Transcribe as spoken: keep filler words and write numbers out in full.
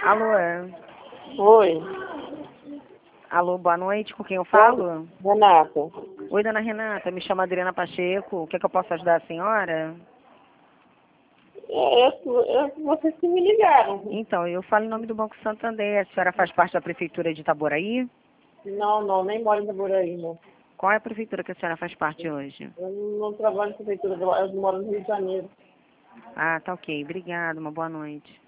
Alô? é? Oi, Alô, boa noite, com quem eu falo? Renata. Oi, dona Renata, me chamo Adriana Pacheco, quer que eu possa ajudar a senhora? É, eu, eu, vocês que me ligaram. Então, eu falo em nome do Banco Santander, a senhora faz parte da Prefeitura de Itaboraí? Não, não, nem moro em Itaboraí, não. Qual é a prefeitura que a senhora faz parte hoje? Eu não trabalho em prefeitura, eu moro no Rio de Janeiro. Ah, tá ok, obrigada, uma boa noite.